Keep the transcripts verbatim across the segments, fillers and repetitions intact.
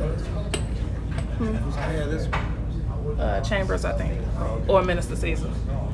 Hmm. Uh, Chambers, I think, or Minister Caesar.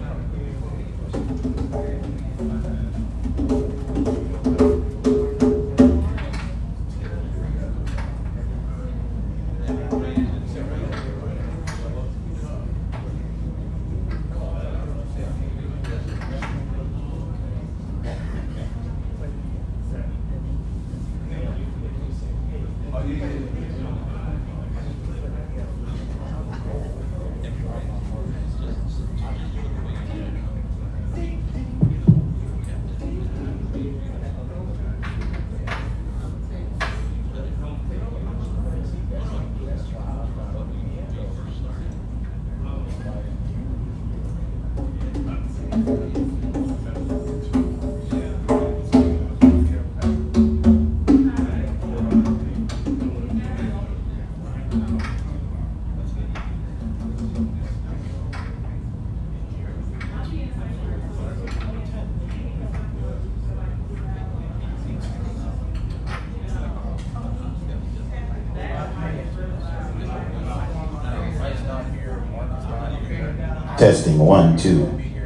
Testing one, two.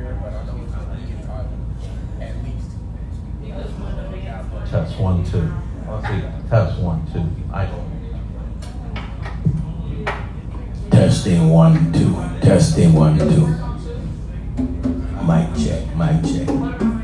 Test one, two. Let's see. Test one, two. I. Testing one, two. Testing one, two. Mic check. Mic check.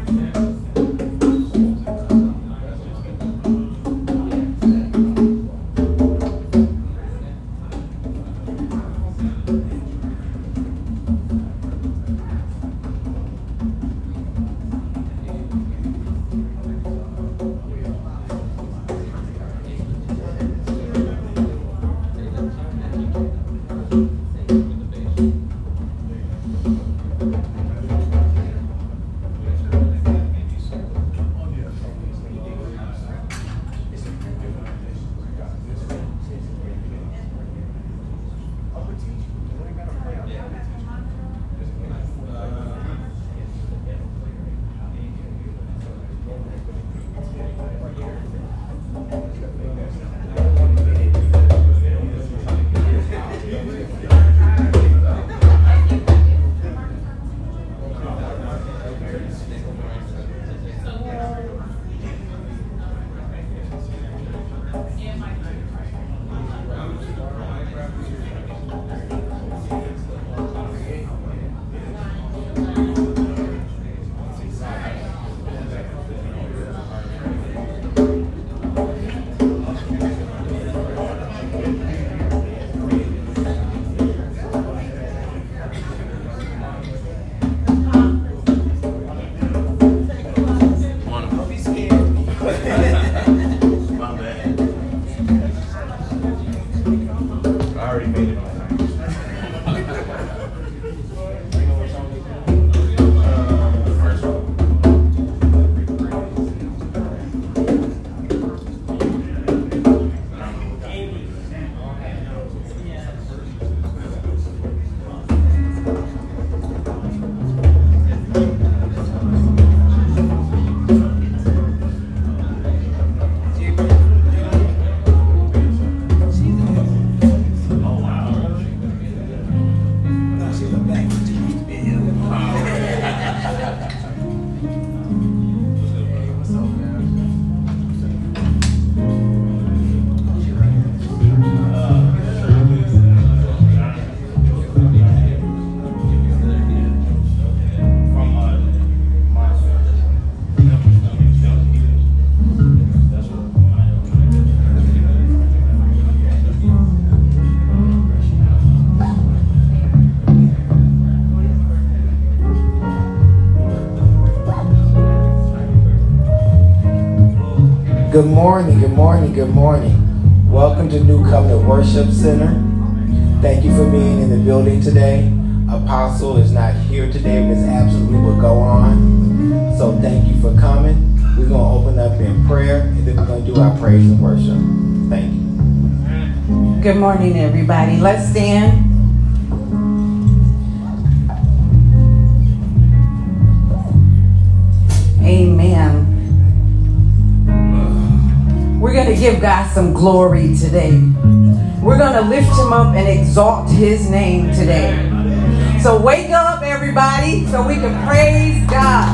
Good morning, good morning, good morning. Welcome to New Covenant Worship Center. Thank you for being in the building today. Apostle is not here today, but his absence we will go on. So thank you for coming. We're going to open up in prayer, and then we're going to do our praise and worship. Thank you. Good morning, everybody. Let's stand. Amen. We're going to give God some glory today. We're going to lift him up and exalt his name today. So wake up, everybody, so we can praise God.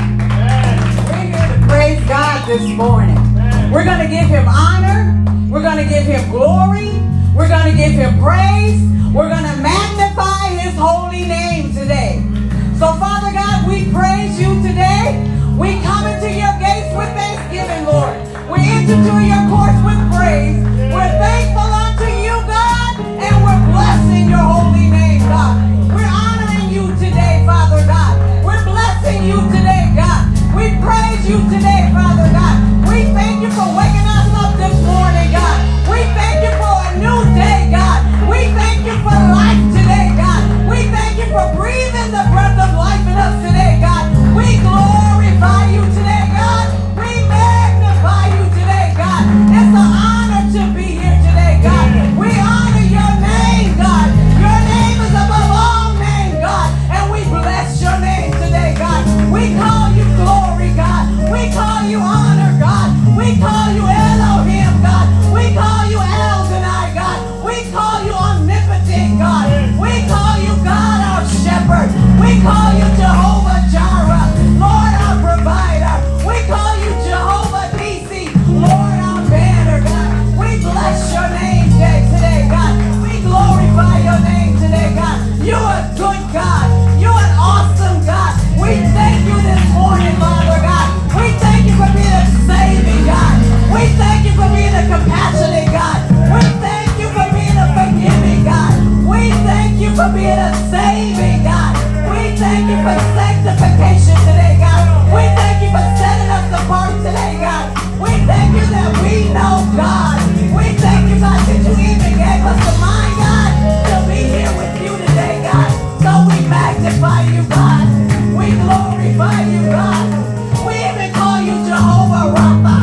We're here to praise God this morning. We're going to give him honor. We're going to give him glory. We're going to give him praise. We're going to magnify his holy name today. So, Father God, we praise you today. We come into your gates with thanksgiving, Lord. We enter into your courts with praise. We're thankful unto you, God, and we're blessing your holy name, God. We're honoring you today, Father God. We're blessing you today, God. We praise you today, Father God. We thank you for waking us up this morning, God. We thank you for a new day, God. We thank you for life today, God. We thank you for breathing the breath of life in us today, God. We glorify you today, God. We magnify you today, God. It's an honor to be here today, God. We honor your name, God. Your name is above all names, God. And we bless your name today, God. We call you glory, God. We call you honor, God. We call you Elohim, God. We call you El Shaddai, God. We call you omnipotent, God. We call you God, our shepherd. We call you Jehovah Jireh, Lord, our provider. We call you Jehovah Nissi, Lord, our banner, God. We bless your name today, God. We glorify your name today, God. You're a good God. You're an awesome God. We thank you this morning, Father God. We thank you for being a saving God. We thank you for being a compassionate God. We thank you for being a forgiving God. We thank you for being a saving God. We thank you for sanctification today, God. We thank you for setting us apart today, God. We thank you that we know God. We thank you, God, that you even gave us the mind, God, to be here with you today, God. So we magnify you, God. We glorify you, God. We even call you Jehovah Rapha,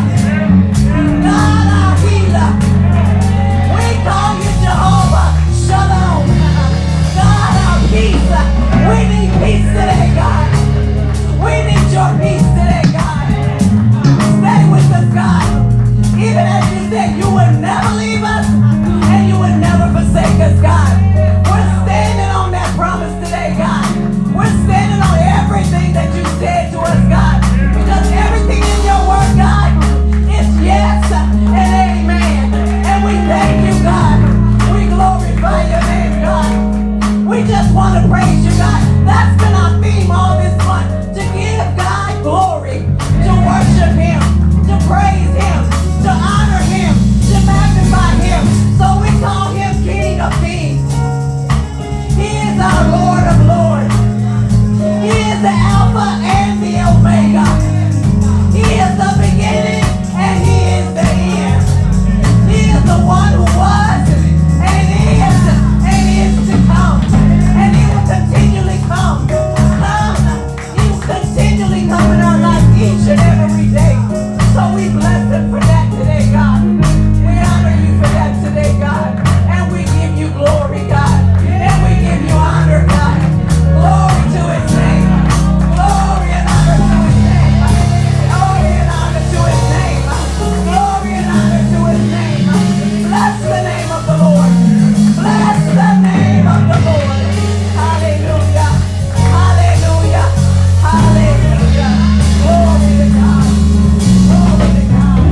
God our healer. We call you Jehovah Shalom, God our peace. We need peace today, God. We need your peace today, God. Stay with us, God. Even as you said, you would never leave us and you would never forsake us, God. We're standing on that promise today, God. We're standing on everything that you said to us, God. Because everything in your word, God, is yes and amen. And we thank you, God. We glorify your name, God. We just want to praise you, God. That's been our theme all this month. To give God glory, to worship him, to praise him, to honor him, to magnify him. So we call him King of Kings. He is our Lord of Lords. He is the Alpha and the Omega. He is the beginning and he is the end. He is the one who was and is and is to come. And he will continually come. Come. He will continually come in our life each and every day. So we bless him for that today, God. We honor you for that today, God. And we give you glory, God. And we give you honor, God. Glory to his name. Glory and honor to his name. Glory and honor to his name. Glory and honor to his name. Bless the name of the Lord. Bless the name of the Lord. Hallelujah. Hallelujah. Hallelujah. Glory to God. Glory to God.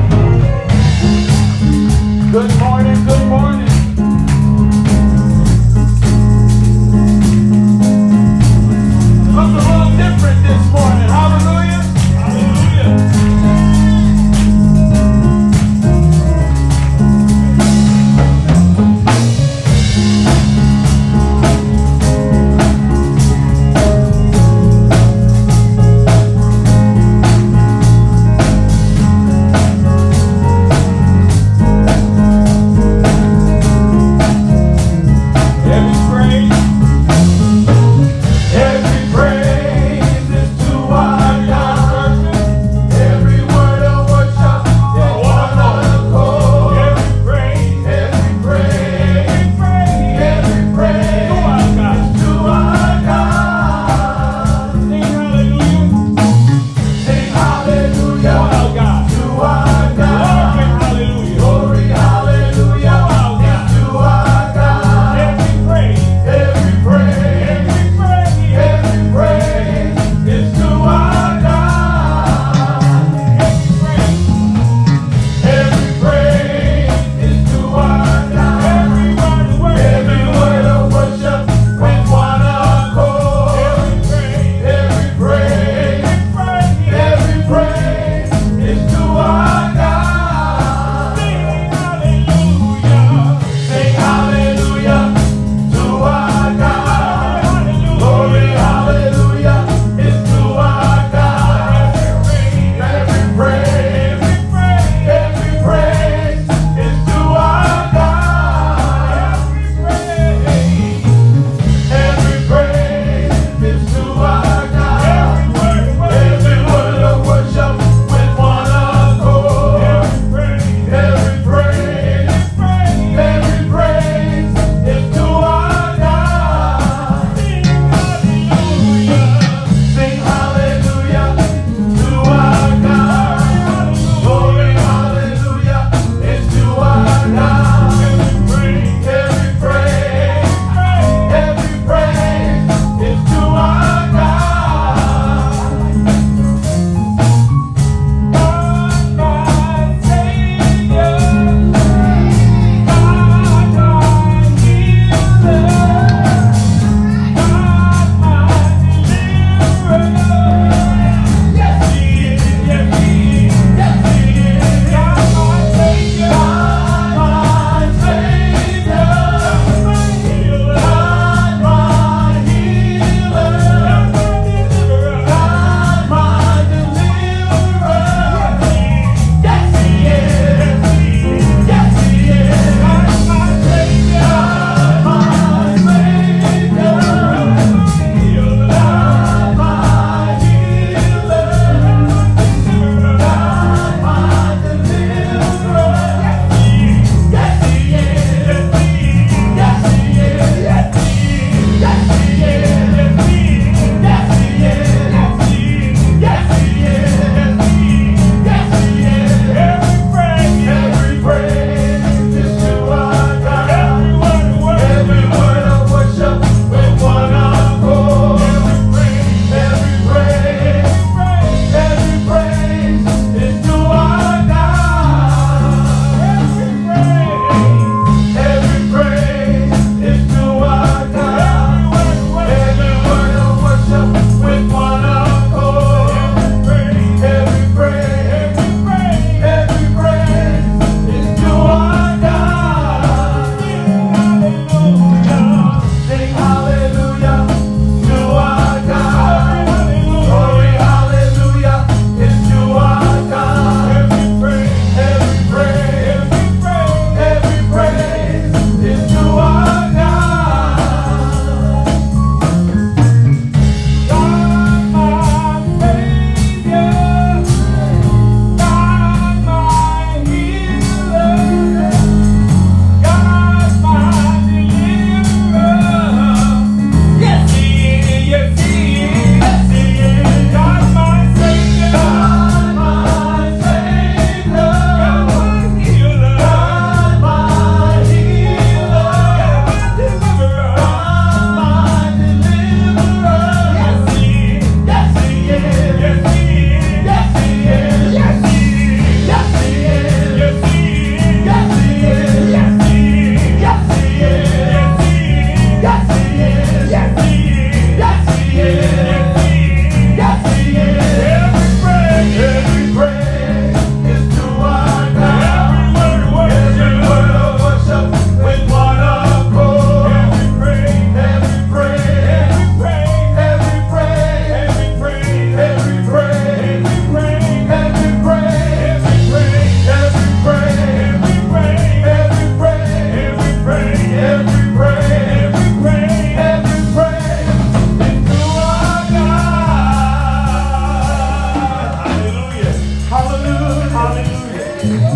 Good morning, good morning. Looks a little different this morning. Hallelujah. Hallelujah.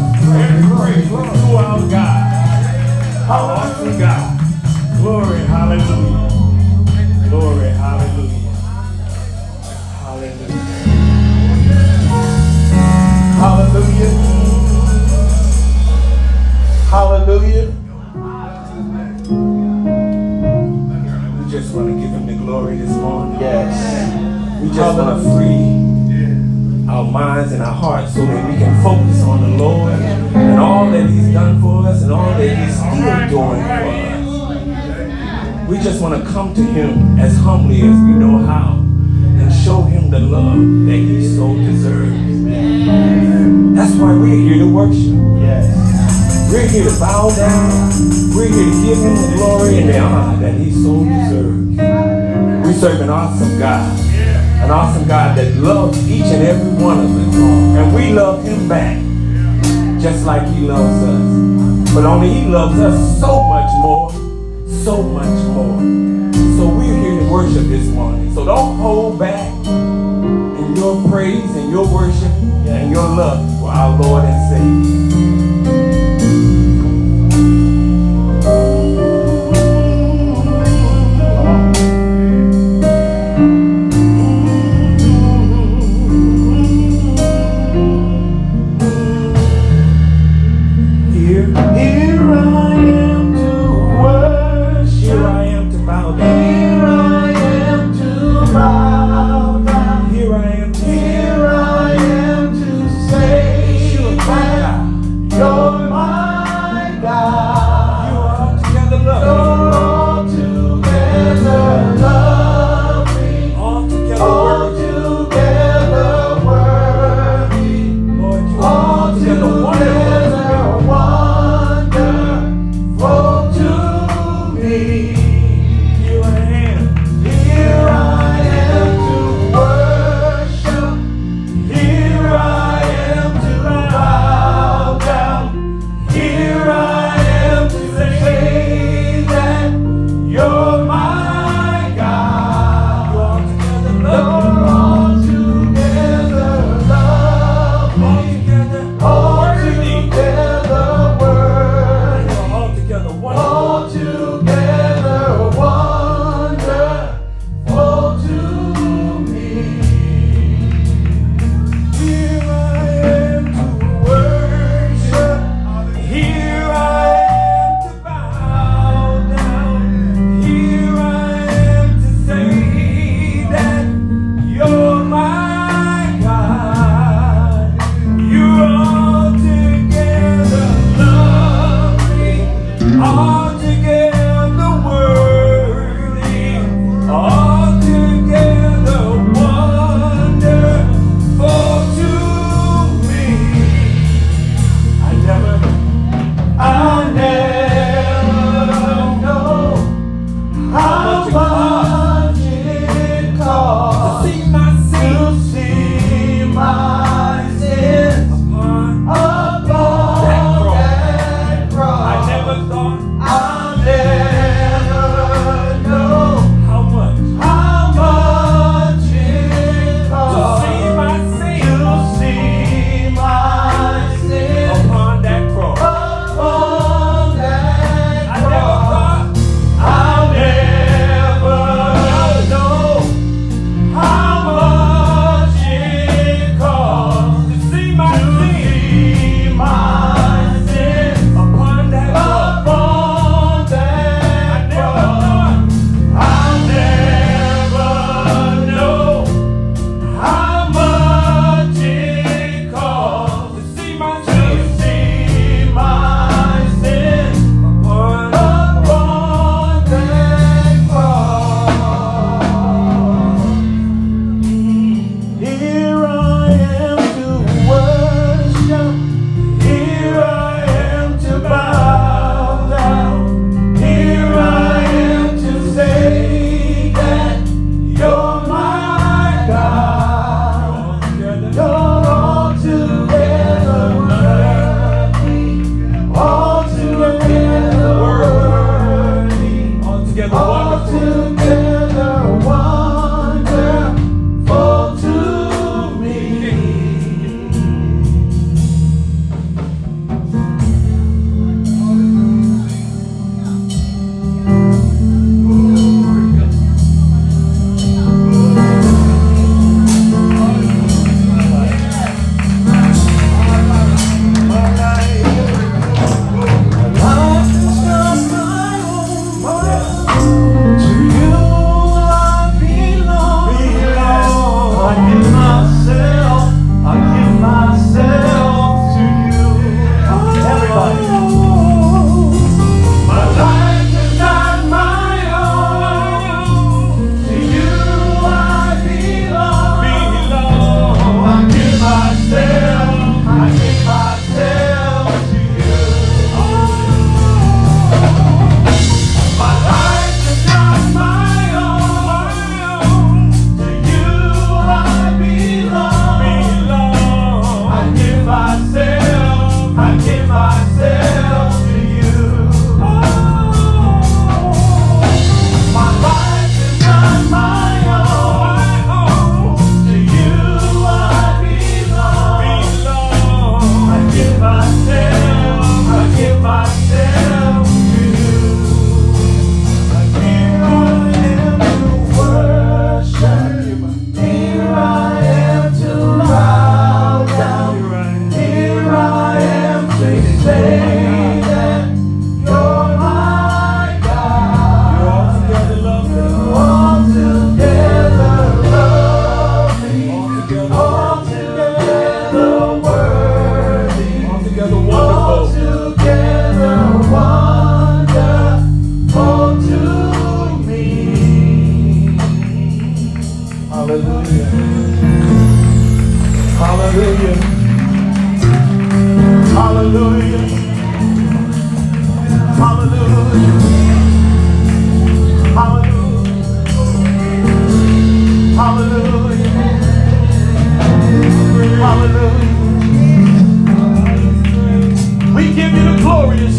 Every praise to our God. Our awesome God. Glory, hallelujah. Glory, hallelujah. Hallelujah. Hallelujah. Hallelujah. We just want to give him the glory this morning. Yes. We just want to free our minds and our hearts so that we can focus on the Lord and all that he's done for us and all that he's still doing for us. We just want to come to him as humbly as we know how and show him the love that he so deserves. That's why we're here to worship. Yes. We're here to bow down. We're here to give him the glory and the honor that he so deserves. We serve an awesome God. An awesome God that loves each and every one of us. And we love him back just like he loves us. But only he loves us so much more. So much more. So we're here to worship this morning. So don't hold back in your praise and your worship and your love for our Lord and Savior.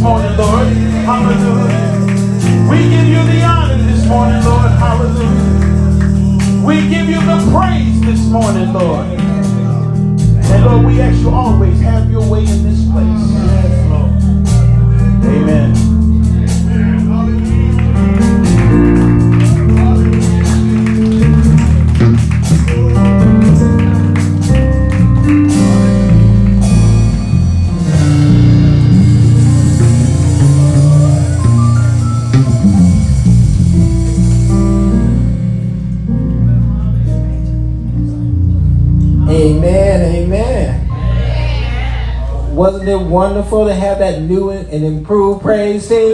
morning, Lord. Hallelujah. We give you the honor this morning, Lord. Hallelujah. We give you the praise this morning, Lord. And Lord, we ask you always have your way in this place. Yes, Lord. Amen. Amen, amen. Wasn't it wonderful to have that new and improved praise team?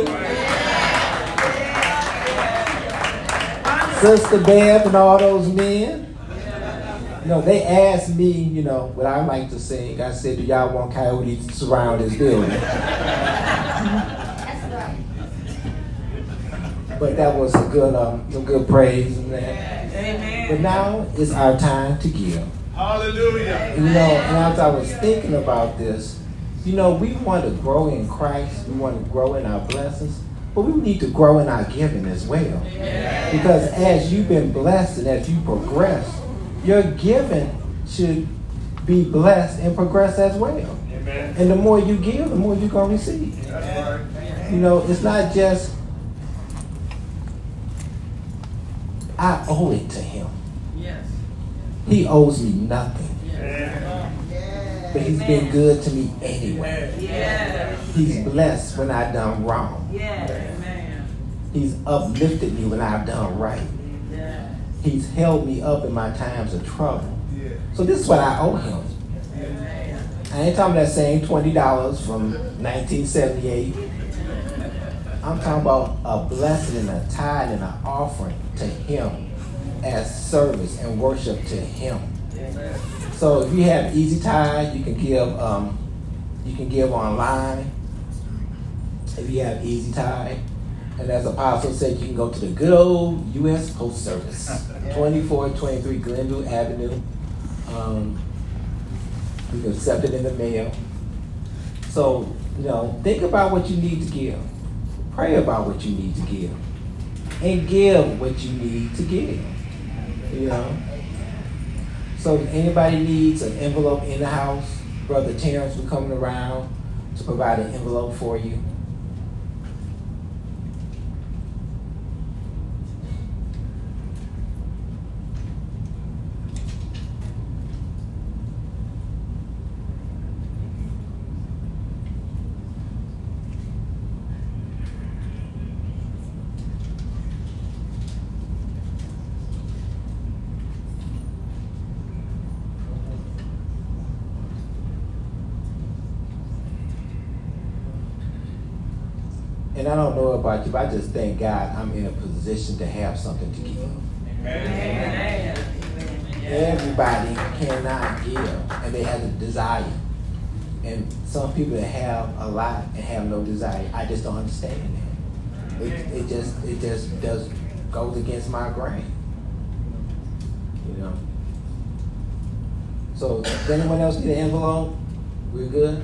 Sister Bev and all those men. You know, they asked me, you know, what I like to sing. I said, do y'all want coyotes to surround this building? But that was a good, um, some good praise. And that. Amen. But now it's our time to give. Hallelujah. You know, and as I was thinking about this, you know, we want to grow in Christ. We want to grow in our blessings. But we need to grow in our giving as well. Because as you've been blessed and as you progress, your giving should be blessed and progress as well. Amen. And the more you give, the more you're going to receive. That's right. You know, it's not just, I owe it to him. Yes. He owes me nothing. Amen. But he's been good to me anyway. Yes. He's blessed when I've done wrong. Yes. Amen. He's uplifted me when I've done right. Yes. He's held me up in my times of trouble. So this is what I owe him. Amen. I ain't talking that same twenty dollars from nineteen seventy-eight. I'm talking about a blessing and a tithe and an offering to him as service and worship to him. So if you have Easy Tithe, you can give um, you can give online. If you have Easy Tithe, and as Apostle said, you can go to the good old U S Post Service, twenty-four twenty-three Glenview Avenue. Um, you can accept it in the mail. So, you know, think about what you need to give. Pray about what you need to give. And give what you need to give. You know? So if anybody needs an envelope in the house, Brother Terrence will be coming around to provide an envelope for you. And I don't know about you, but I just thank God I'm in a position to have something to give. Amen. Everybody cannot give, and they have a desire. And some people that have a lot and have no desire, I just don't understand that. It, it just it just does goes against my grain. You know. So does anyone else need an envelope? We're good?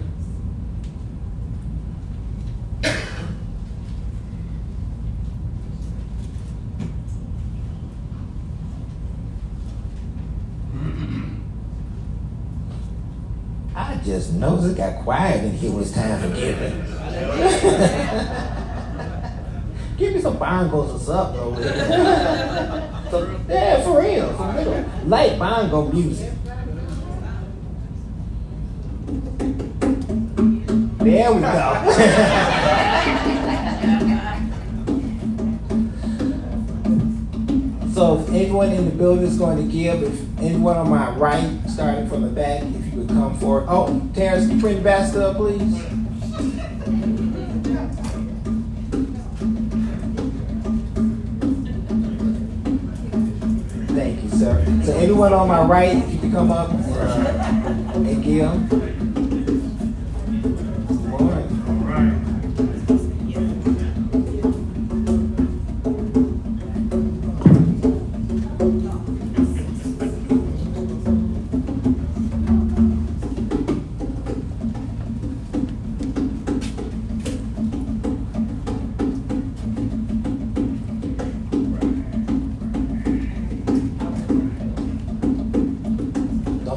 I just noticed it got quiet in here when it's time for giving. Give me some bongos or something over there. So, yeah, for real, some little light bongo music. There we go. So if anyone in the building is going to give, if anyone on my right, starting from the back, if you would come forward. Oh, Terrence, can you bring the basket up, please? Thank you, sir. So anyone on my right, if you could come up uh, and give.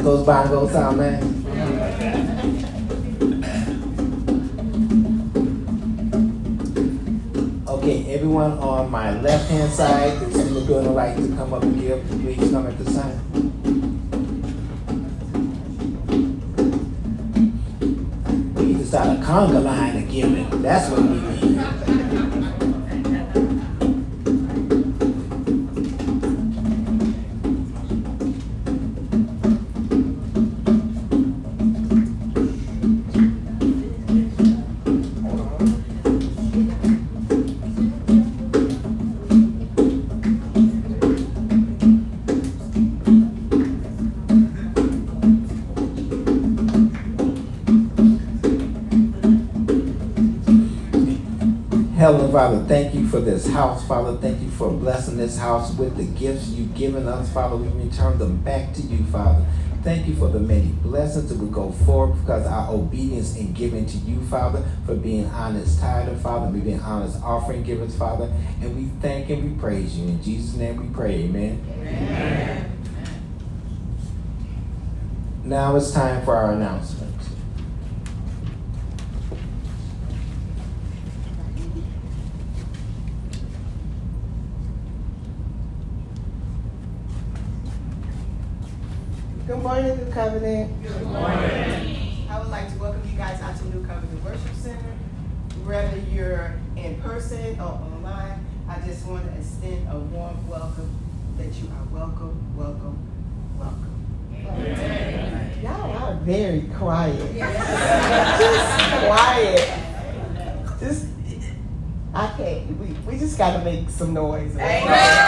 those bongos sound nice? Okay, everyone on my left-hand side that's in the building would like to come up and give. Please come at the side. We need to start a conga line of giving. That's what we need. Heavenly Father, thank you for this house, Father. Thank you for blessing this house with the gifts you've given us, Father. We return them back to you, Father. Thank you for the many blessings that will go forward because our obedience in giving to you, Father, for being honest tither, Father, for being honest offering givers, Father. And we thank and we praise you. In Jesus' name we pray, amen. Amen. Now it's time for our announcement. Good morning, New Covenant. Good morning. I would like to welcome you guys out to New Covenant Worship Center. Whether you're in person or online, I just want to extend a warm welcome that you are welcome, welcome, welcome. Amen. Y'all are very quiet. Just quiet. Just, I can't, we, we just got to make some noise. Amen.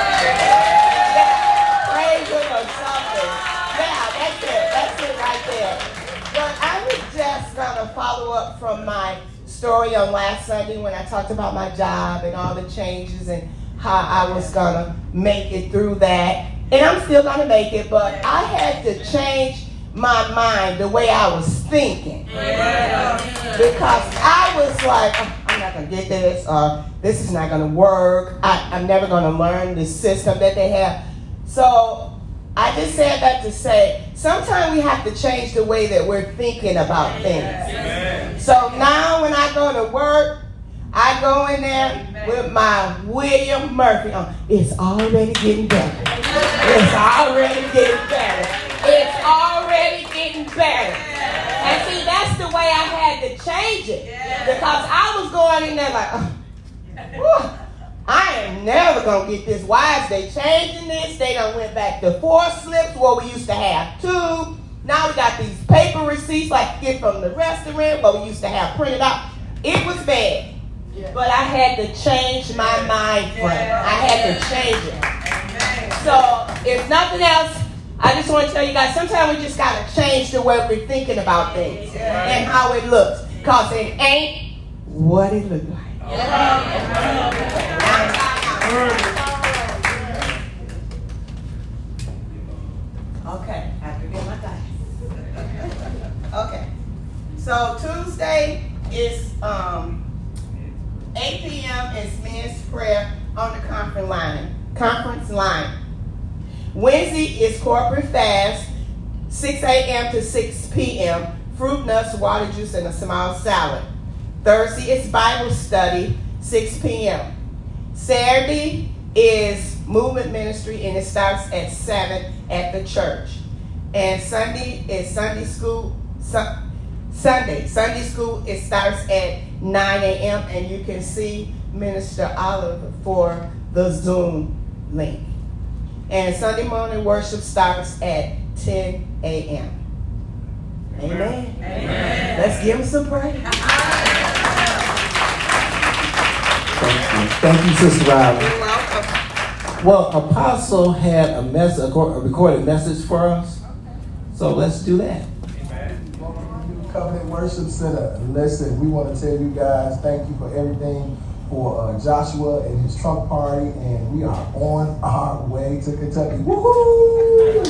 Yeah, praise Him or something. Yeah, that's it. That's it right there. But I was just going to follow up from my story on last Sunday when I talked about my job and all the changes and how I was going to make it through that. And I'm still going to make it, but I had to change my mind, the way I was thinking. Because I was like, oh, I'm not going to get this, or this is not going to work. I, I'm never going to learn the system that they have. So I just said that to say, sometimes we have to change the way that we're thinking about things. Amen. So now when I go to work, I go in there Amen. With my William Murphy on. It's already getting better. It's already getting better. It's already getting better. And see, that's the way I had to change it. Because I was going in there like, oh, I am never going to get this. Why is they changing this? They done went back to four slips where we used to have two. Now we got these paper receipts like you get from the restaurant, but we used to have printed out. It was bad. Yeah. But I had to change my yeah. mind frame. Yeah. I had to change it. Yeah. So if nothing else, I just want to tell you guys, sometimes we just got to change the way we're thinking about things yeah. and how it looks. Because it ain't what it looks like. Yeah. Okay, I have to get my dice. Okay, so Tuesday is um, eight p.m. is men's prayer on the conference line. Conference line. Wednesday is corporate fast, six a.m. to six p.m. Fruit, nuts, water juice, and a small salad. Thursday is Bible study, six p.m. Saturday is movement ministry, and it starts at seven at the church. And Sunday is Sunday school. Su- Sunday, Sunday school, it starts at nine a.m. and you can see Minister Oliver for the Zoom link. And Sunday morning worship starts at ten a.m. Amen. Amen. Let's give him some praise. Thank you. Thank you, Sister Riley. You're welcome. Well, Apostle had a, mess, a recorded message for us, so let's do that. New Covenant Worship Center. Listen, we want to tell you guys thank you for everything for uh, Joshua and his trunk party, and we are on our way to Kentucky. Woohoo!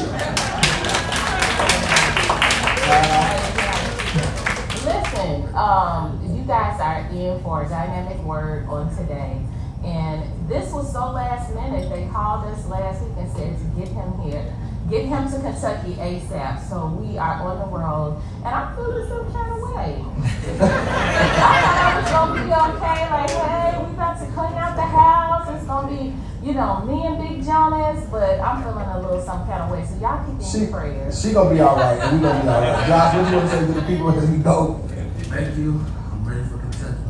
Uh, Listen, um, you guys are in for a dynamic word on today. And this was so last minute. They called us last week and said to get him here. get him to Kentucky ASAP. So we are on the road, and I'm feeling some kind of way. I thought I was gonna be okay. Like, hey, we about to clean out the house. It's gonna be, you know, me and Big Jonas, but I'm feeling a little some kind of way. So y'all keep in prayers. She gonna be all right, and we gonna be all right. Josh, what you want to say to the people as we go? Thank you. I'm ready for Kentucky.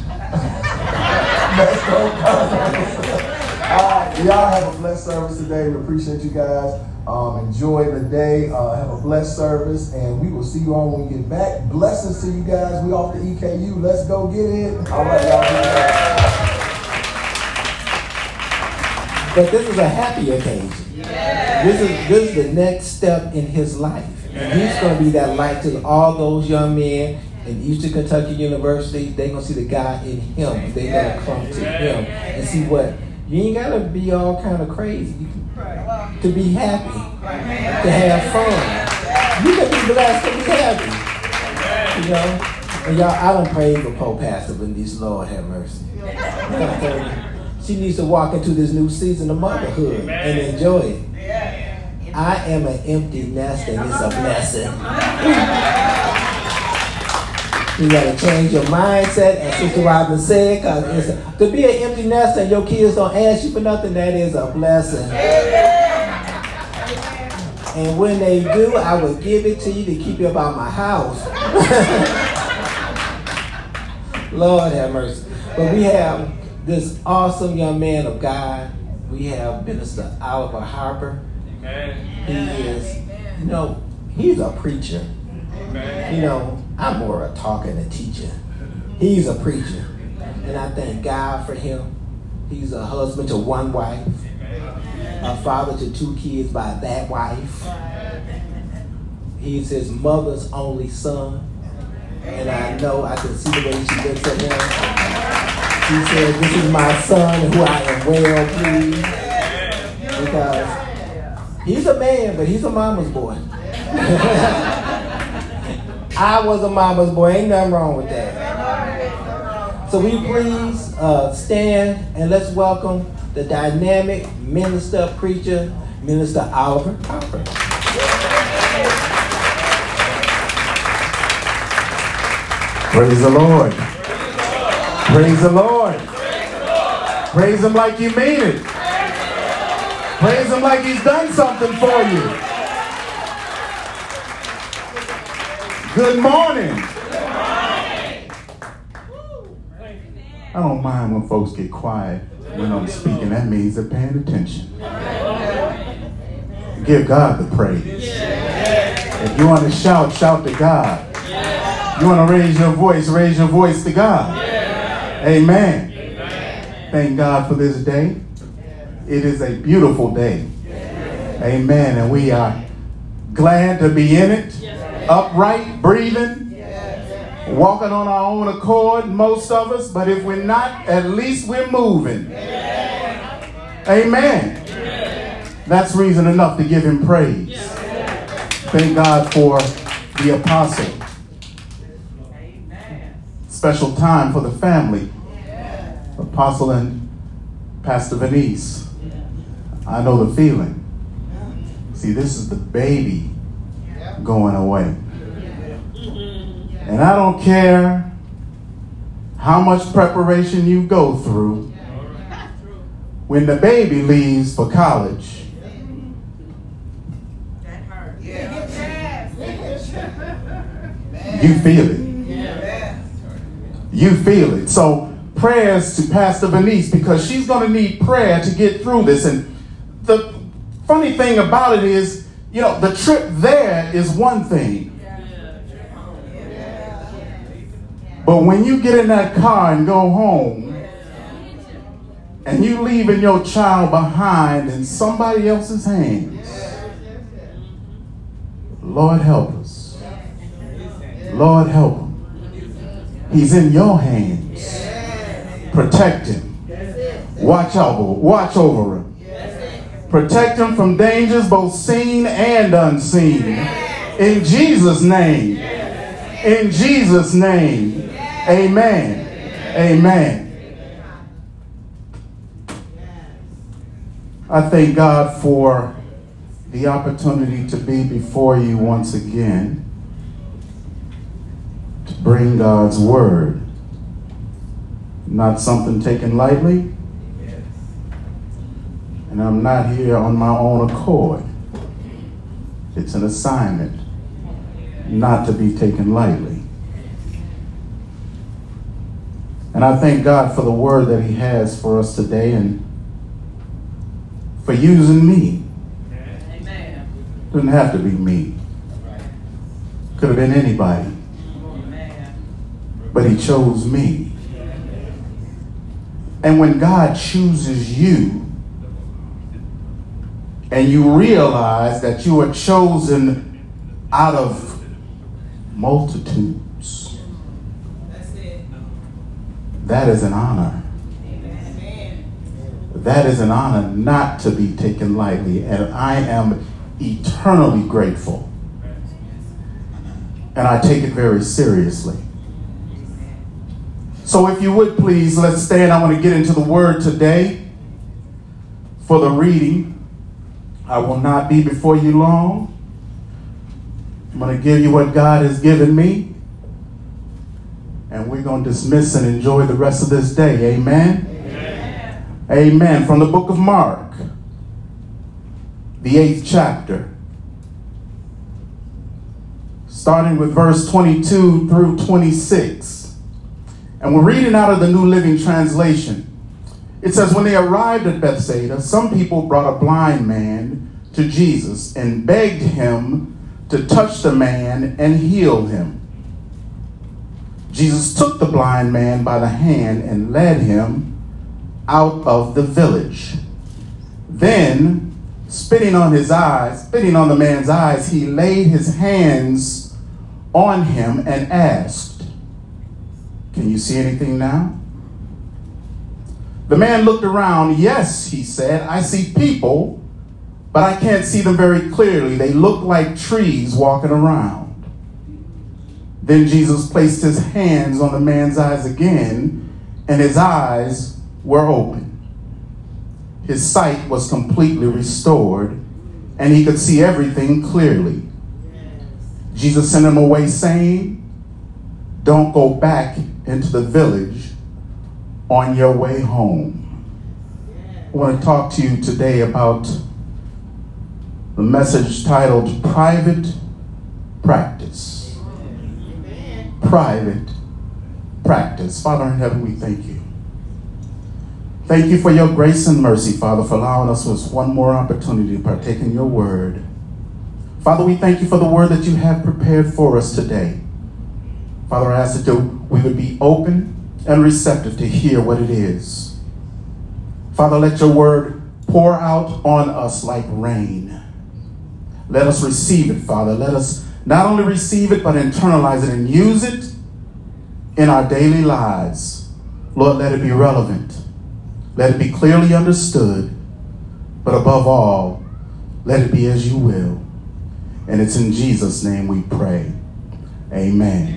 Let's go. All right, y'all have a blessed service today. We appreciate you guys. Um, enjoy the day. Uh, have a blessed service, and we will see you all when we get back. Blessings to you guys. We off to E K U. Let's go get it. All right, y'all. But this is a happy occasion. Yeah. This is this is the next step in his life. And he's going to be that light to all those young men in Eastern Kentucky University. They're going to see the God in him. They're going to come to him and see what. You ain't got to be all kind of crazy to be happy, to have fun. You can be blessed to be happy. You know? And y'all, I don't pray for Pope Pastor Venice. Lord have mercy. She needs to walk into this new season of motherhood and enjoy it. I am an empty nest and it's a blessing. You gotta change your mindset, as Sister Robin said, because it's to be an empty nest and your kids don't ask you for nothing, that is a blessing. And when they do, I will give it to you to keep you about my house. Lord have mercy. But we have this awesome young man of God. We have Minister Oliver Harper. He is, you know, he's a preacher. You know, I'm more a talker than a teacher. He's a preacher. And I thank God for him. He's a husband to one wife, a father to two kids by that wife. He's his mother's only son. And I know, I can see the way she looks at him. She said, this is my son who I am well pleased. Because he's a man, but he's a mama's boy. I was a mama's boy. Ain't nothing wrong with that. So will you please uh, stand and let's welcome the dynamic minister, preacher, Minister Oliver Harper. Praise the Lord. Praise the Lord. Praise him like you mean it. Praise him like he's done something for you. Good morning. I don't mind when folks get quiet when I'm speaking. That means they're paying attention. Give God the praise. If you want to shout, shout to God. You want to raise your voice, raise your voice to God. Amen. Thank God for this day. It is a beautiful day. Amen. And we are glad to be in it. Upright, breathing, walking on our own accord, most of us, but if we're not, at least we're moving. Amen. That's reason enough to give him praise. Thank God for the apostle. Special time for the family. Apostle and Pastor Venice. I know the feeling. See, this is the baby going away. And I don't care how much preparation you go through. When the baby leaves for college, you feel it. You feel it. So prayers to Pastor Venice, because she's going to need prayer to get through this. And the funny thing about it is, you know, the trip there is one thing. But when you get in that car and go home, and you leaving your child behind in somebody else's hands, Lord help us. Lord help him. He's in your hands. Protect him. Watch over, watch over him. Protect him from dangers both seen and unseen. In Jesus' name. In Jesus' name. Amen. Amen. I thank God for the opportunity to be before you once again to bring God's word. Not something taken lightly. And I'm not here on my own accord. It's an assignment not to be taken lightly. And I thank God for the word that he has for us today and for using me. Amen. Didn't have to be me. Could have been anybody. Amen. But he chose me. And when God chooses you, and you realize that you are chosen out of multitudes, that's it. That is an honor. Amen. That is an honor not to be taken lightly, and I am eternally grateful. And I take it very seriously. So if you would please, let's stand. I want to get into the word today for the reading. I will not be before you long. I'm going to give you what God has given me. And we're going to dismiss and enjoy the rest of this day. Amen? Amen. Amen. From the book of Mark, the eighth chapter, starting with verse twenty-two through twenty-six. And we're reading out of the New Living Translation. It says, when they arrived at Bethsaida, some people brought a blind man to Jesus and begged him to touch the man and heal him. Jesus took the blind man by the hand and led him out of the village. Then, spitting on his eyes, spitting on the man's eyes, he laid his hands on him and asked, "Can you see anything now?" The man looked around. "Yes," he said, "I see people, but I can't see them very clearly. They look like trees walking around." Then Jesus placed his hands on the man's eyes again, and his eyes were open. His sight was completely restored, and he could see everything clearly. Jesus sent him away saying, "Don't go back into the village on your way home." I want to talk to you today about the message titled Private Practice. Private Practice. Father in heaven, we thank you. Thank you for your grace and mercy, Father, for allowing us with one more opportunity to partake in your word. Father, we thank you for the word that you have prepared for us today. Father, I ask that we would be open and receptive to hear what it is. Father, let your word pour out on us like rain. Let us receive it, Father. Let us not only receive it, but internalize it and use it in our daily lives. Lord, let it be relevant. Let it be clearly understood. But above all, let it be as you will. And it's in Jesus' name we pray. Amen.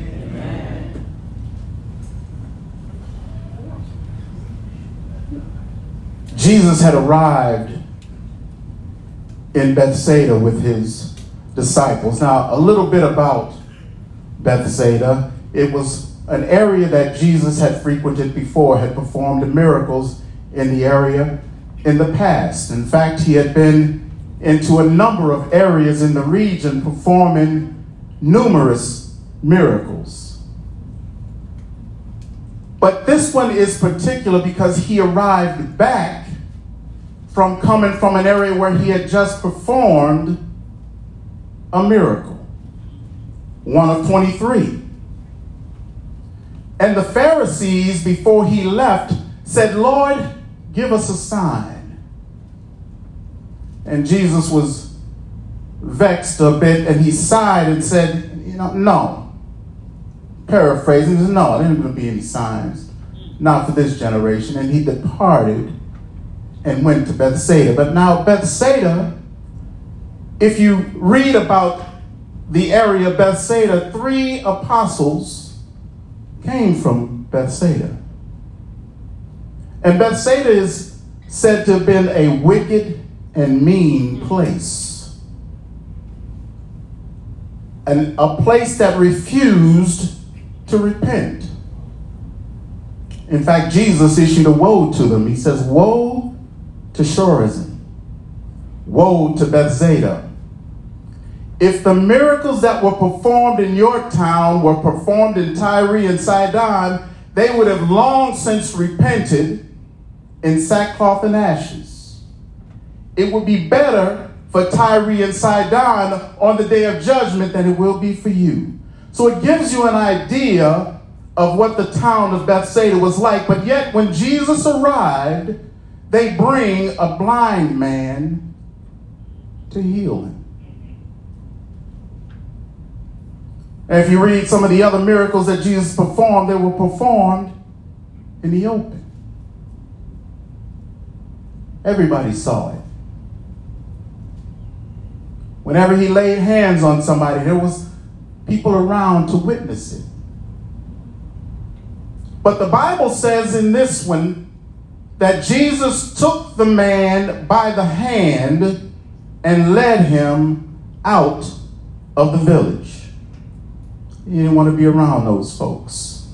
Jesus had arrived in Bethsaida with his disciples. Now, a little bit about Bethsaida. It was an area that Jesus had frequented before, had performed miracles in the area in the past. In fact, he had been into a number of areas in the region performing numerous miracles. But this one is particular because he arrived back from coming from an area where he had just performed a miracle, one of twenty-three. And the Pharisees, before he left, said, "Lord, give us a sign." And Jesus was vexed a bit, and he sighed and said, you know, no. Paraphrasing, he said, no, there ain't going to be any signs, not for this generation. And he departed and went to Bethsaida. But now Bethsaida, if you read about the area of Bethsaida, three apostles came from Bethsaida. And Bethsaida is said to have been a wicked and mean place. an, a place that refused to repent. In fact, Jesus issued a woe to them. He says, woe to Chorazin, woe to Bethsaida. If the miracles that were performed in your town were performed in Tyre and Sidon, they would have long since repented in sackcloth and ashes. It would be better for Tyre and Sidon on the day of judgment than it will be for you. So it gives you an idea of what the town of Bethsaida was like. But yet when Jesus arrived, they bring a blind man to heal him. And if you read some of the other miracles that Jesus performed, they were performed in the open. Everybody saw it. Whenever he laid hands on somebody, there was people around to witness it. But the Bible says in this one that Jesus took the man by the hand and led him out of the village. He didn't want to be around those folks.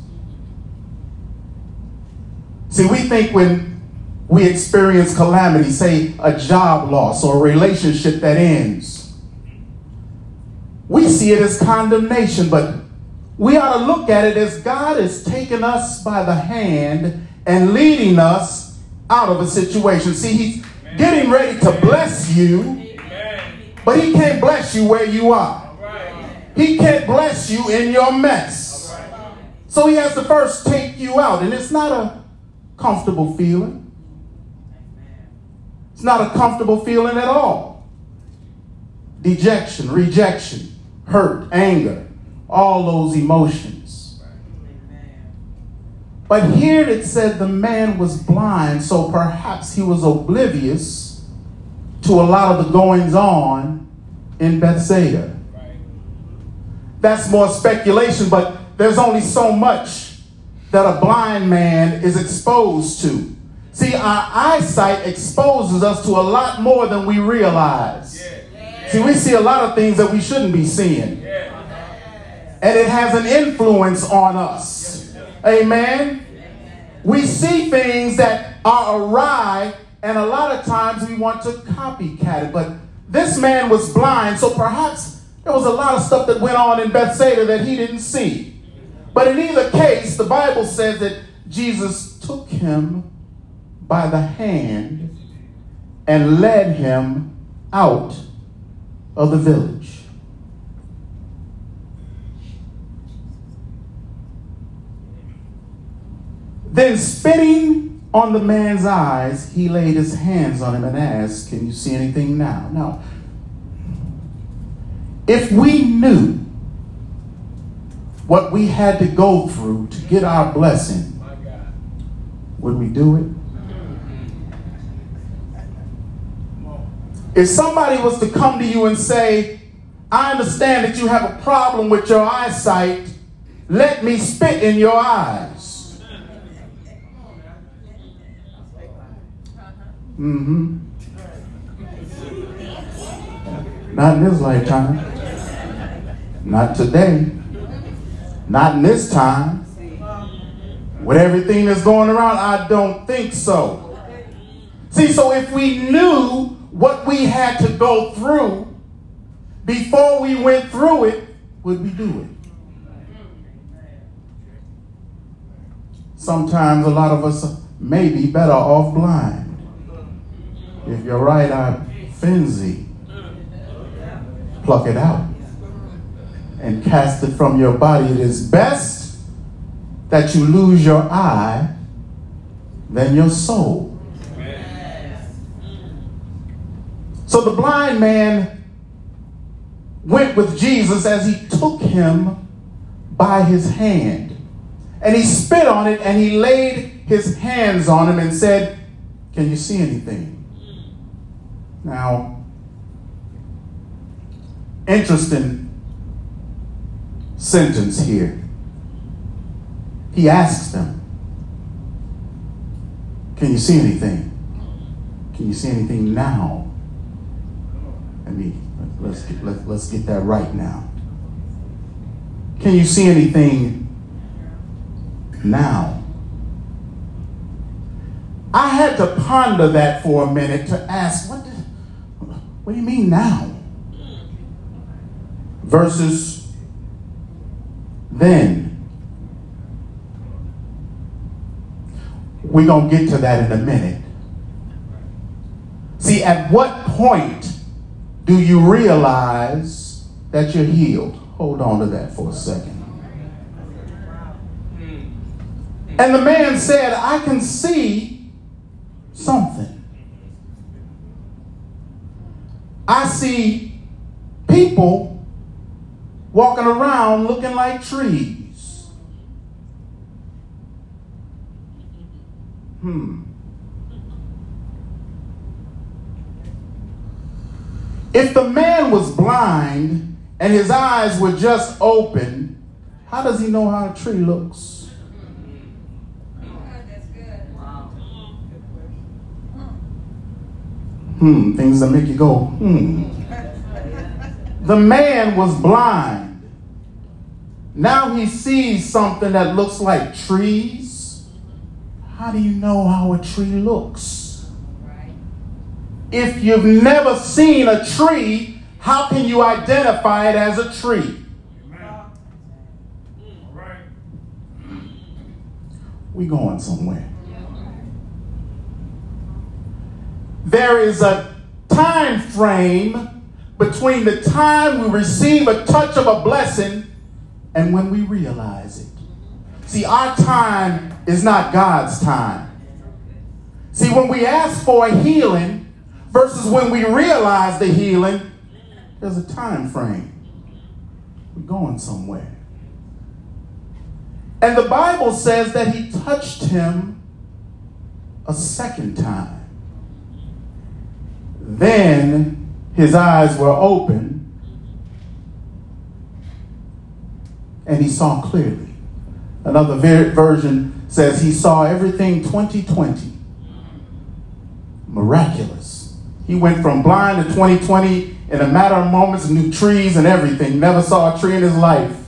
See, we think when we experience calamity, say a job loss or a relationship that ends, we see it as condemnation, but we ought to look at it as God is taking us by the hand and leading us out of a situation. See, he's getting ready to bless you, but he can't bless you where you are. He can't bless you in your mess. So he has to first take you out, and it's not a comfortable feeling. It's not a comfortable feeling at all. Dejection, rejection, hurt, anger, all those emotions. But here it said the man was blind, so perhaps he was oblivious to a lot of the goings on in Bethsaida. That's more speculation, but there's only so much that a blind man is exposed to. See, our eyesight exposes us to a lot more than we realize. Yeah. See, we see a lot of things that we shouldn't be seeing. Yeah. And it has an influence on us. Amen? We see things that are awry, and a lot of times we want to copycat it. But this man was blind, so perhaps there was a lot of stuff that went on in Bethsaida that he didn't see. But in either case, the Bible says that Jesus took him by the hand and led him out of the village. Then spitting on the man's eyes, he laid his hands on him and asked, "Can you see anything now?" Now, if we knew what we had to go through to get our blessing, would we do it? If somebody was to come to you and say, "I understand that you have a problem with your eyesight, let me spit in your eyes." Mm-hmm. Not in this lifetime. Not today. Not in this time. With everything that's going around, I don't think so. See, so if we knew what we had to go through before we went through it, would we do it? Sometimes a lot of us may be better off blind. If your right eye offends thee, pluck it out and cast it from your body. It is best that you lose your eye than your soul. So the blind man went with Jesus as he took him by his hand. And he spit on it and he laid his hands on him and said, "Can you see anything?" Now, interesting sentence here. He asks them, "Can you see anything? Can you see anything now?" I mean, let's get, let, let's get that right now. Can you see anything now? I had to ponder that for a minute to ask, what, did, what do you mean now? Versus then. We're going to get to that in a minute. See, at what point do you realize that you're healed? Hold on to that for a second. And the man said, I can see something. I see people walking around looking like trees. Hmm. If the man was blind and his eyes were just open, how does he know how a tree looks? Hmm, things that make you go, hmm. The man was blind. Now he sees something that looks like trees. How do you know how a tree looks? If you've never seen a tree, how can you identify it as a tree? We going somewhere. There is a time frame between the time we receive a touch of a blessing and when we realize it. See, our time is not God's time. See, when we ask for a healing versus when we realize the healing, there's a time frame. We're going somewhere. And the Bible says that he touched him a second time. Then his eyes were open and he saw clearly. Another ver- version says he saw everything twenty twenty. Miraculous. He went from blind to twenty twenty in a matter of moments, knew trees and everything. Never saw a tree in his life.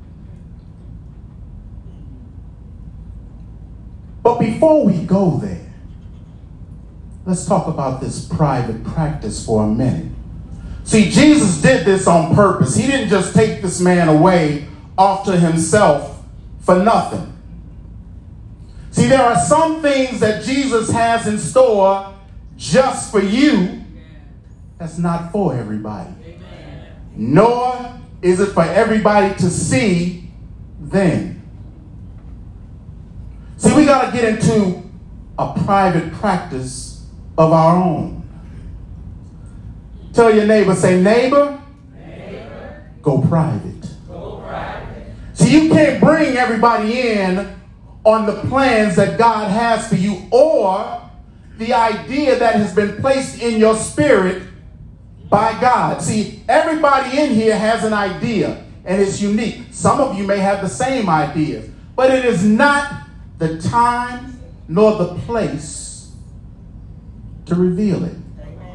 But before we go there, let's talk about this private practice for a minute. See, Jesus did this on purpose. He didn't just take this man away off to himself for nothing. See, there are some things that Jesus has in store just for you that's not for everybody. Nor is it for everybody to see then. See, we got to get into a private practice of our own. Tell your neighbor, say, neighbor, neighbor. Go private. Go private. See, you can't bring everybody in on the plans that God has for you or the idea that has been placed in your spirit by God. See, everybody in here has an idea and it's unique. Some of you may have the same ideas, but it is not the time nor the place to reveal it.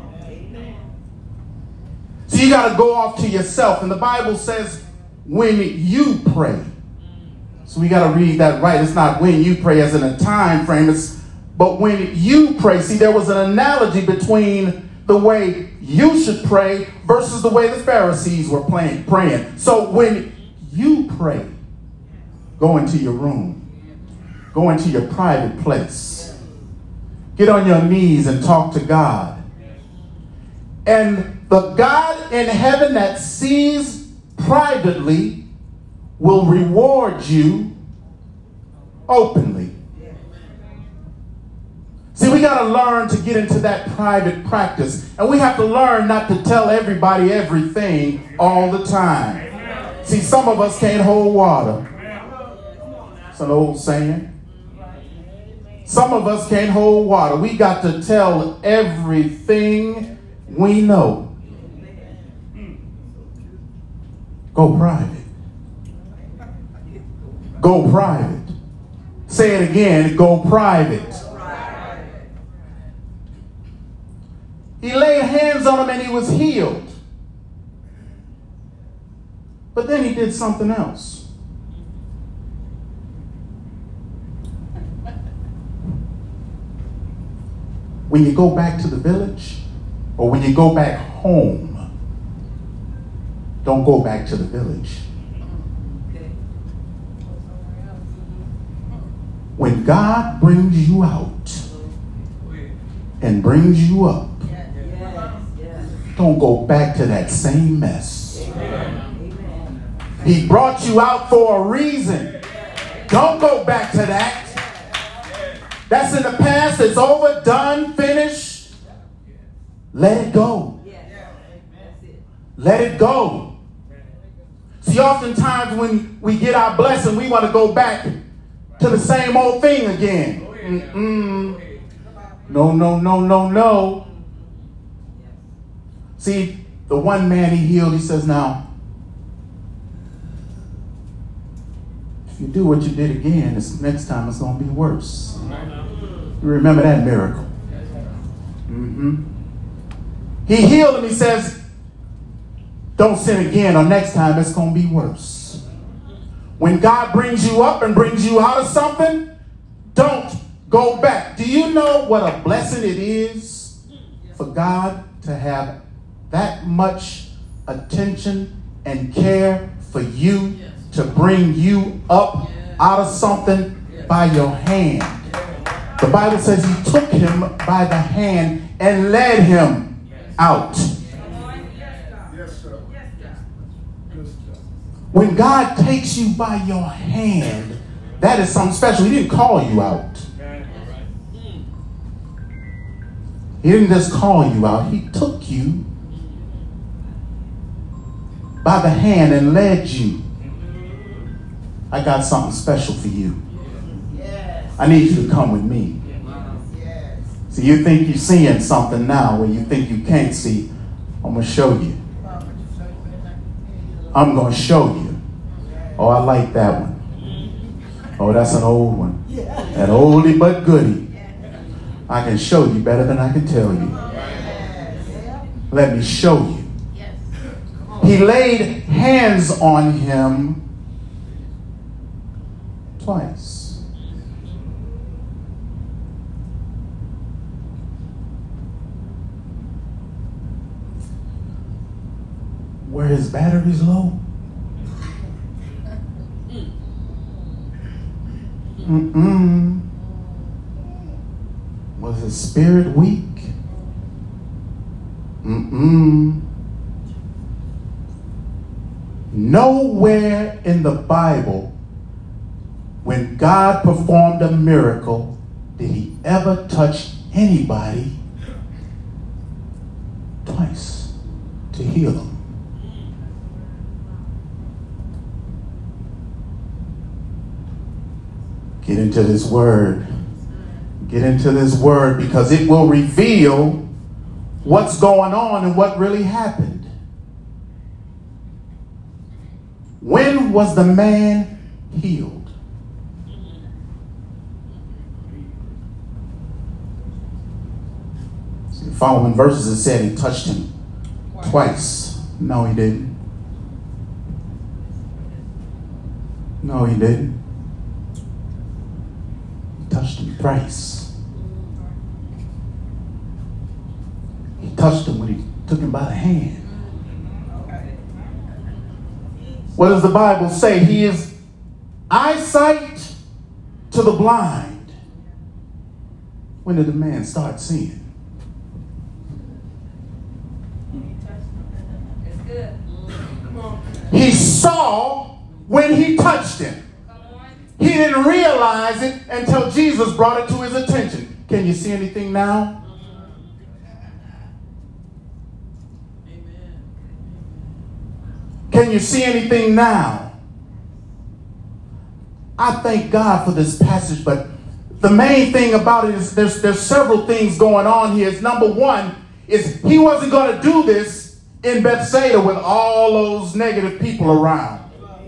So you got to go off to yourself. And the Bible says when you pray. So we got to read that right. It's not when you pray as in a time frame. It's but when you pray. See, there was an analogy between the way you should pray versus the way the Pharisees were playing, praying. So when you pray, go into your room. Go into your private place. Get on your knees and talk to God. And the God in heaven that sees privately will reward you openly. See, we got to learn to get into that private practice. And we have to learn not to tell everybody everything all the time. See, some of us can't hold water. It's an old saying. Some of us can't hold water. We got to tell everything we know. Go private. Go private. Say it again. Go private. He laid hands on him and he was healed. But then he did something else. When you go back to the village, or when you go back home, don't go back to the village. When God brings you out and brings you up, don't go back to that same mess. He brought you out for a reason. Don't go back to that. That's in the past. It's over, done, finished. Let it go. Let it go. See, oftentimes when we get our blessing, we want to go back to the same old thing again. Mm-mm. No, no, no, no, no. See, the one man he healed, he says, now, if you do what you did again, this next time it's going to be worse. You remember that miracle. Mm-hmm. He healed him. He says, don't sin again, or next time it's going to be worse. When God brings you up and brings you out of something, don't go back. Do you know what a blessing it is for God to have that much attention and care for you, to bring you up out of something by your hand? The Bible says he took him by the hand and led him out. When God takes you by your hand, that is something special. He didn't call you out. He didn't just call you out. He took you by the hand and led you. I got something special for you. I need you to come with me. See, you think you're seeing something now where you think you can't see. I'm going to show you. I'm going to show you. Oh, I like that one. Oh, that's an old one. An oldie but goodie. I can show you better than I can tell you. Let me show you. He laid hands on him twice. Were his batteries low? Mm-mm. Was his spirit weak? Mm-mm. Nowhere in the Bible, when God performed a miracle, did he ever touch anybody twice to heal them. Get into this word. Get into this word, because it will reveal what's going on and what really happened. When was the man healed? See, the following verses, it said he touched him twice. No, he didn't. No, he didn't. Touched him thrice. He touched him when he took him by the hand. What does the Bible say? He is eyesight to the blind. When did the man start seeing? He saw when he touched him. He didn't realize it until Jesus brought it to his attention. Can you see anything now? Can you see anything now? I thank God for this passage, but the main thing about it is there's, there's several things going on here. Is number one is he wasn't going to do this in Bethsaida with all those negative people around.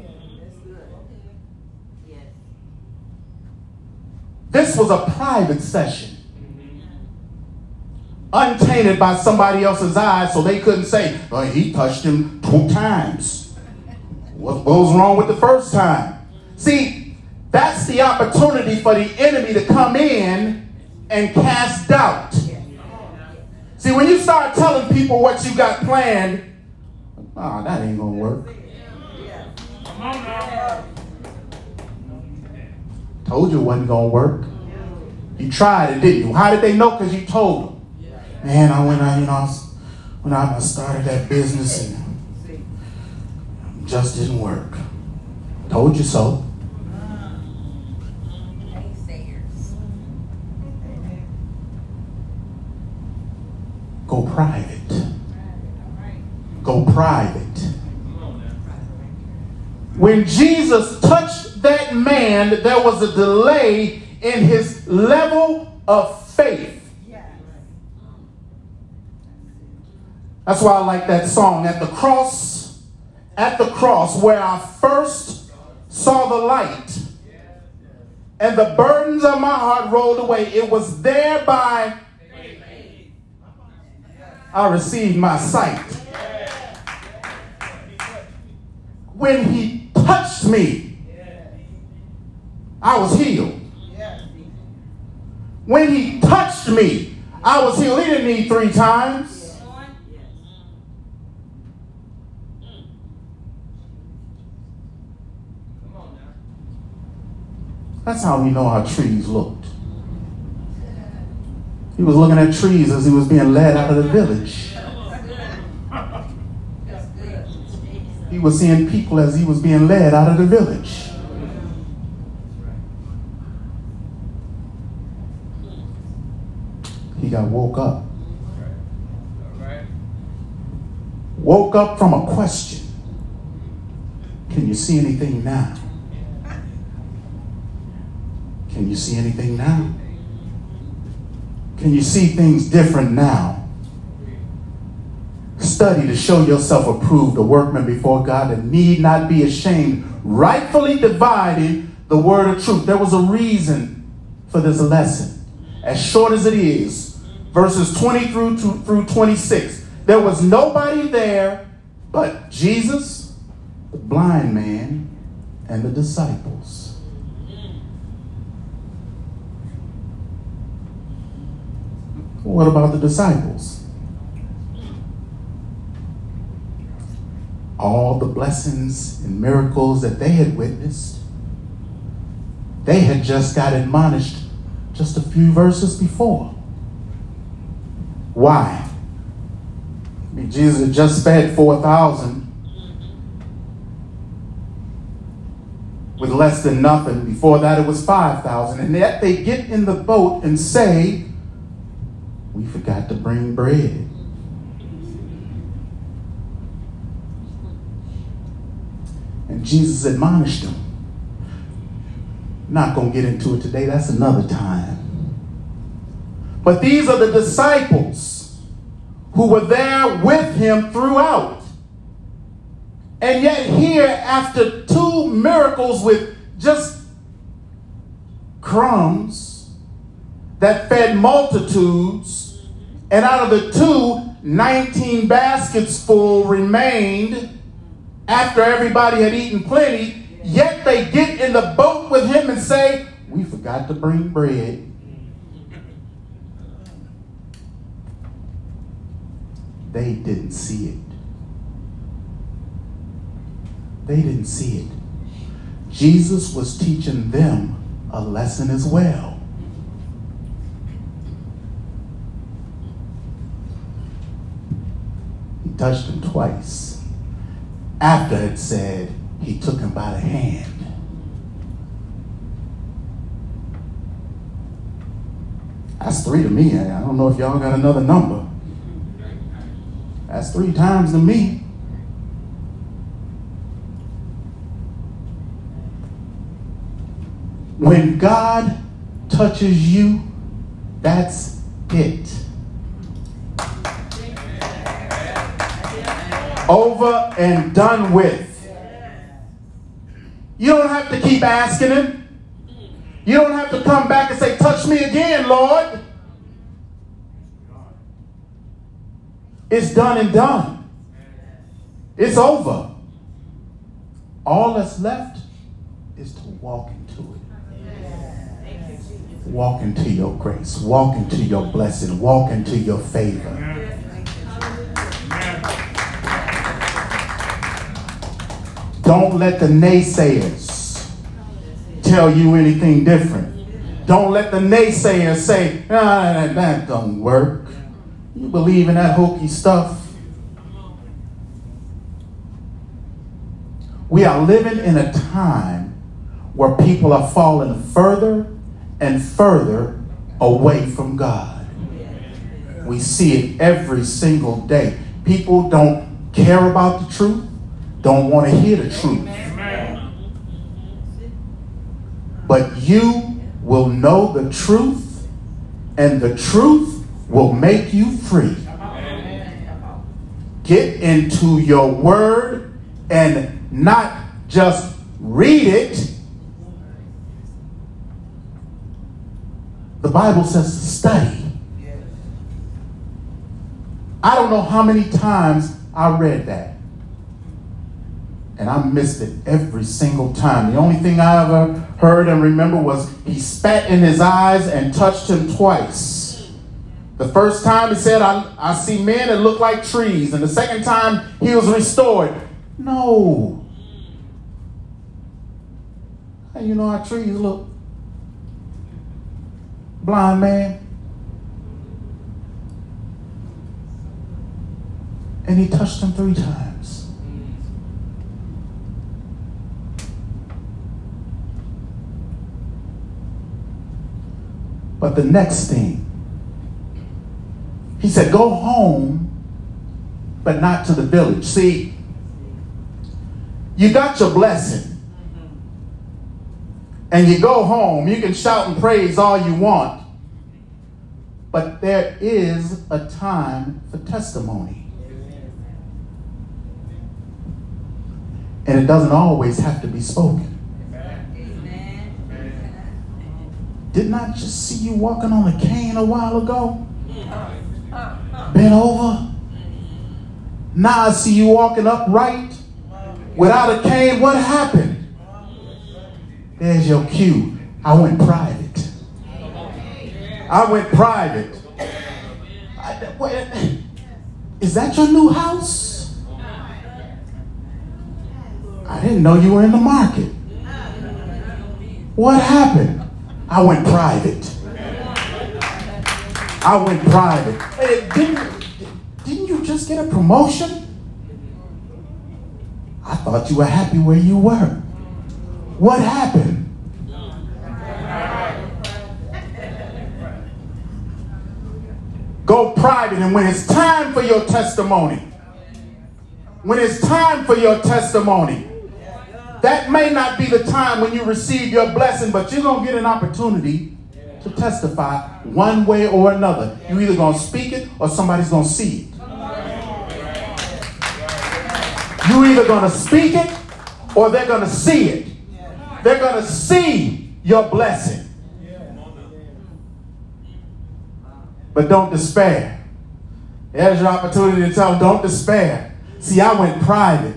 This was a private session, untainted by somebody else's eyes, so they couldn't say, oh, he touched him two times. What was wrong with the first time? See, that's the opportunity for the enemy to come in and cast doubt. See, when you start telling people what you got planned, oh, that ain't gonna work. Told you it wasn't gonna work. You tried it, didn't you? How did they know? Because you told them. Man, I went out, you know, when I started that business and it just didn't work. Told you so. Go private. Go private. When Jesus touched that man, there was a delay in his level of faith. That's why I like that song. At the cross, at the cross, where I first saw the light and the burdens of my heart rolled away, it was thereby I received my sight. When he touched me, I was healed. When he touched me, I was healed. He didn't need three times. That's how we know how trees looked. He was looking at trees as he was being led out of the village. He was seeing people as he was being led out of the village. He got woke up. Woke up from a question. Can you see anything now? Can you see anything now? Can you see things different now? Study to show yourself approved, a workman before God that need not be ashamed, rightfully dividing the word of truth. There was a reason for this lesson. As short as it is, verses twenty through to, through twenty-six. There was nobody there but Jesus, the blind man, and the disciples. What about the disciples? All the blessings and miracles that they had witnessed, they had just got admonished just a few verses before. Why? I mean, Jesus had just fed four thousand with less than nothing. Before that, it was five thousand. And yet they get in the boat and say, we forgot to bring bread. And Jesus admonished them. Not going to get into it today. That's another time. But these are the disciples who were there with him throughout. And yet here, after two miracles with just crumbs that fed multitudes, and out of the two, nineteen baskets full remained after everybody had eaten plenty, yet they get in the boat with him and say, we forgot to bring bread. They didn't see it. They didn't see it. Jesus was teaching them a lesson as well. He touched him twice. After it said, he took him by the hand. That's three to me. I don't know if y'all got another number. That's three times to me. When God touches you, that's it. Over and done with. You don't have to keep asking him. You don't have to come back and say, touch me again, Lord. It's done and done. It's over. All that's left is to walk into it. Walk into your grace. Walk into your blessing. Walk into your favor. Don't let the naysayers tell you anything different. Don't let the naysayers say, ah, that, that don't work. You believe in that hokey stuff? We are living in a time where people are falling further and further away from God. We see it every single day. People don't care about the truth, don't want to hear the truth. But you will know the truth, and the truth will make you free. Get into your word and not just read it. The Bible says to study. I don't know how many times I read that. And I missed it every single time. The only thing I ever heard and remember was he spat in his eyes and touched him twice. The first time he said, I, I see men that look like trees. And the second time he was restored. No. How you know how trees look? Blind man. And he touched him three times. But the next thing, he said, go home, but not to the village. See, you got your blessing. And you go home, you can shout and praise all you want. But there is a time for testimony. And it doesn't always have to be spoken. Didn't I just see you walking on a cane a while ago? Bent over. Now I see you walking upright without a cane. What happened? There's your cue. I went private. I went private. I, wait, is that your new house? I didn't know you were in the market. What happened? I went private. I went private. Hey, didn't, didn't you just get a promotion? I thought you were happy where you were. What happened? Go private, and when it's time for your testimony, when it's time for your testimony, that may not be the time when you receive your blessing, but you're going to get an opportunity to testify one way or another. You're either going to speak it or somebody's going to see it. You're either going to speak it or they're going to see it. They're going to see your blessing. But don't despair. There's your opportunity to tell them, don't despair. See, I went private.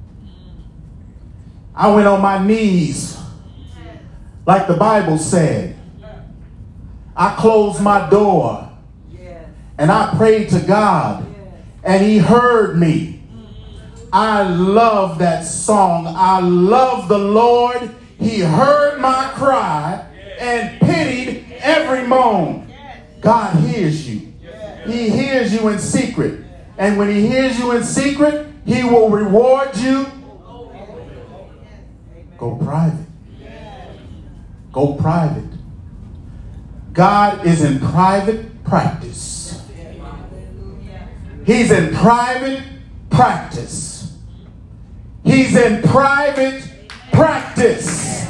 I went on my knees, like the Bible said. I closed my door, and I prayed to God, and he heard me. I love that song. I love the Lord. He heard my cry and pitied every moan. God hears you. He hears you in secret. And when he hears you in secret, he will reward you. Go private. Go private. God is in private practice. He's in private practice. He's in private practice.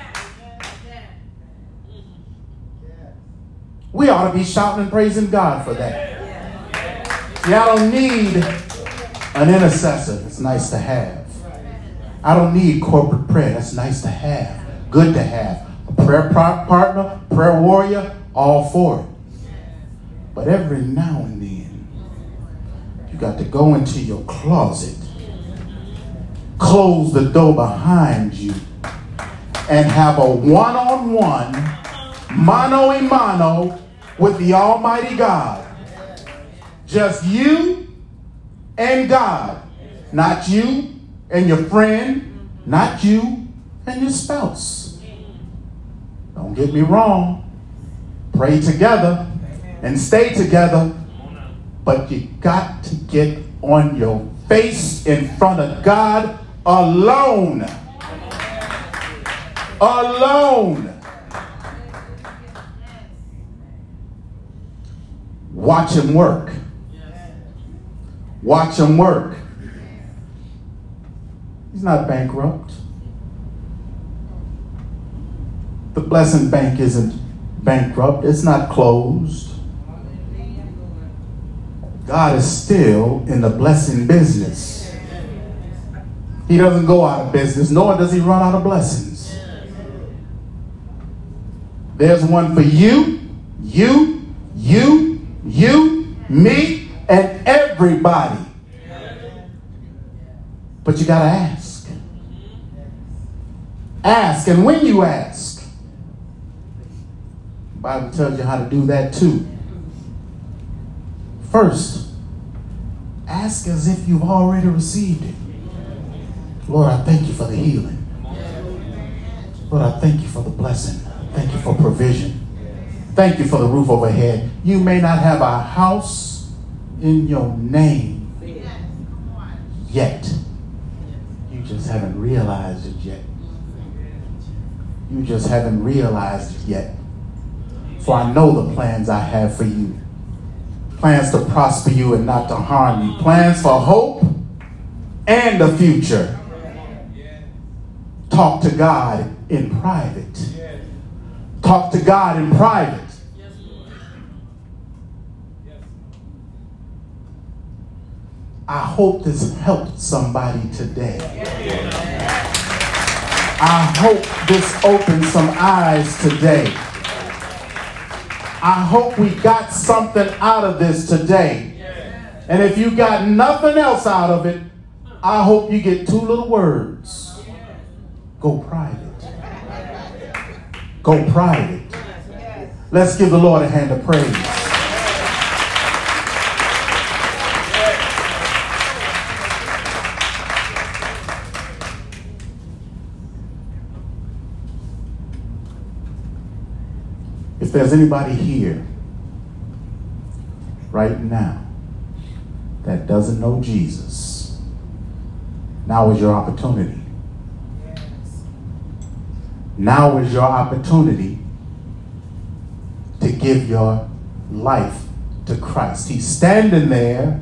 We ought to be shouting and praising God for that. See, I don't need an intercessor. It's nice to have. I don't need corporate prayer. That's nice to have. Good to have. A prayer partner, prayer warrior, all for it. But every now and then, you got to go into your closet close the door behind you and have a one-on-one, mano a mano with the Almighty God. Just you and God. Not you and your friend, not you and your spouse. Don't get me wrong. Pray together and stay together, but you got to get on your face in front of God alone. Alone. Watch him work. Watch him work. He's not bankrupt. The blessing bank isn't bankrupt. It's not closed. God is still in the blessing business. He doesn't go out of business, nor does he run out of blessings. There's one for you, you, you, you, me, and everybody. But you got to ask. Ask, and when you ask, the Bible tells you how to do that too. First, ask as if you've already received it. Lord, I thank you for the healing. Lord, I thank you for the blessing. Thank you for provision. Thank you for the roof overhead. You may not have a house in your name yet. You just haven't realized it yet. You just haven't realized it yet. For I know the plans I have for you. Plans to prosper you and not to harm you. Plans for hope and the future. Talk to God in private. Talk to God in private. I hope this helped somebody today. I hope this opened some eyes today. I hope we got something out of this today. And if you got nothing else out of it, I hope you get two little words. Go private. Go private. Let's give the Lord a hand of praise. If there's anybody here right now that doesn't know Jesus, now is your opportunity. Now is your opportunity to give your life to Christ. He's standing there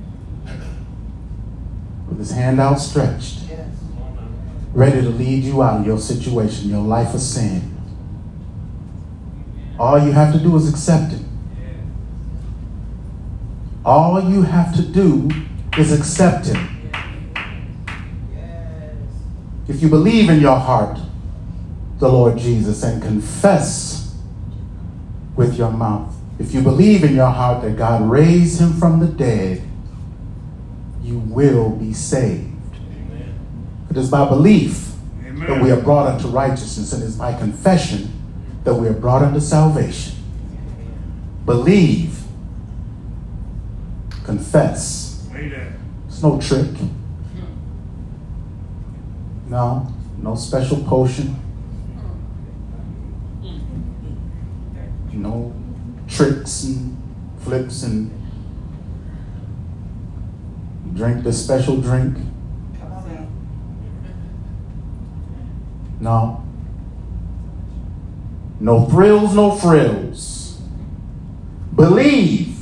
with his hand outstretched, ready to lead you out of your situation, your life of sin. All you have to do is accept it. All you have to do is accept him. If you believe in your heart the Lord Jesus and confess with your mouth, if you believe in your heart that God raised him from the dead, you will be saved. Amen. It is by belief Amen. That we are brought unto righteousness, and it is by confession that we are brought unto salvation. Believe. Confess. It's no trick. No, no special potion. No tricks and flips and drink the special drink. No. No thrills, no frills. Believe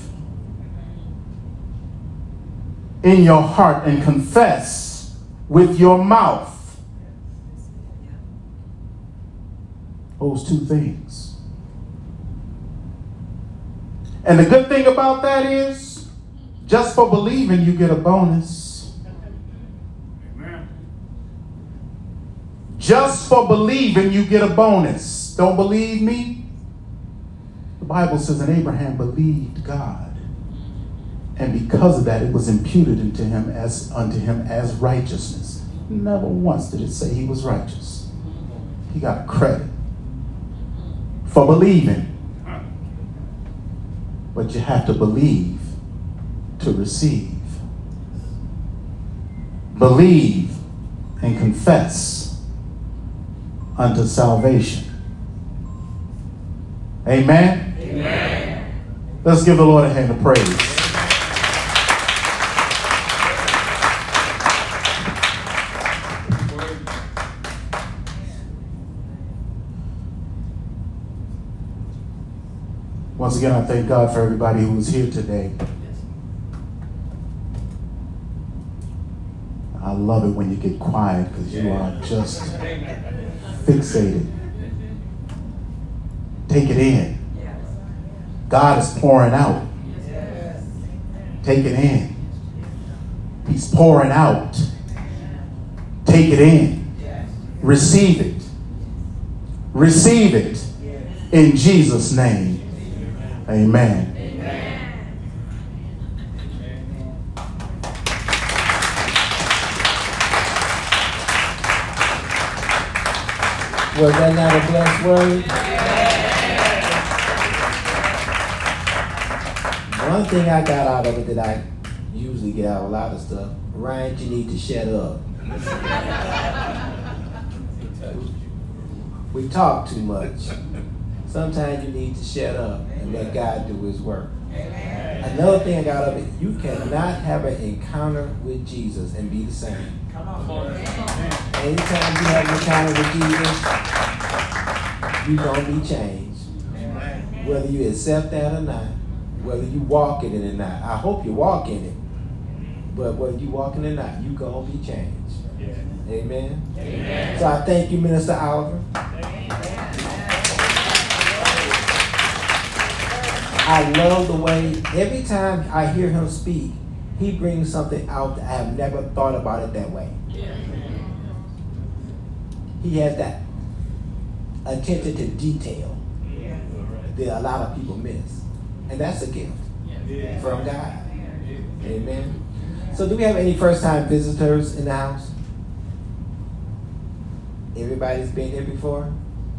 in your heart and confess with your mouth. Those two things. And the good thing about that is, just for believing, you get a bonus. Amen. Just for believing, you get a bonus. Don't believe me? The Bible says that Abraham believed God, and because of that, it was imputed into him as unto him as righteousness. Never once did it say he was righteous. He got credit for believing. But you have to believe to receive. Believe and confess unto salvation. Amen? Amen. Let's give the Lord a hand of praise. Once again, I thank God for everybody who was here today. I love it when you get quiet because you are just fixated. Take it in. God is pouring out. Take it in. He's pouring out. Take it in. Receive it. Receive it in Jesus' name. Amen. Was that not a blessed word? One thing I got out of it that I usually get out of a lot of stuff, Ryan, you need to shut up. We talk too much. Sometimes you need to shut up and let God do his work. Another thing I got out of it, you cannot have an encounter with Jesus and be the same. Anytime you have an encounter with Jesus, you're going to be changed. Whether you accept that or not, whether you walk in it or not. I hope you walk in it. But whether you walk in it or not, you're going to be changed. Amen? Amen. So I thank you, Minister Oliver. I love the way, every time I hear him speak, he brings something out that I have never thought about it that way. He has that attention to detail that a lot of people miss. And that's a gift from God. Amen. So do we have any first-time visitors in the house? Everybody's been here before?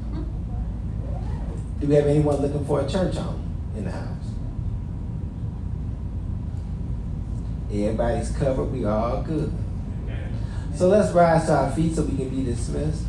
Do we have anyone looking for a church home in the house? Everybody's covered. We all good. So let's rise to our feet so we can be dismissed.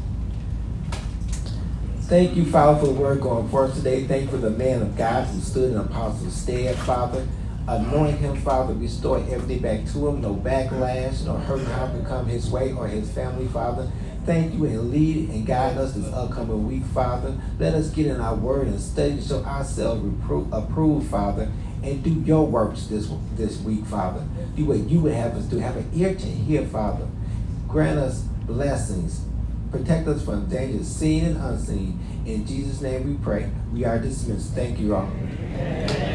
Thank you, Father, for the word going forth today. Thank you for the man of God who stood in apostle's stead, Father. Anoint him, Father. Restore everything back to him. No backlash, no hurt, harm can come his way or his family, Father. Thank you and lead and guide us this upcoming week, Father. Let us get in our word and study to show ourselves repro- approved, Father, and do your works this, this week, Father. Do what you would have us do. Have an ear to hear, Father. Grant us blessings. Protect us from dangers seen and unseen. In Jesus' name we pray. We are dismissed. Thank you all.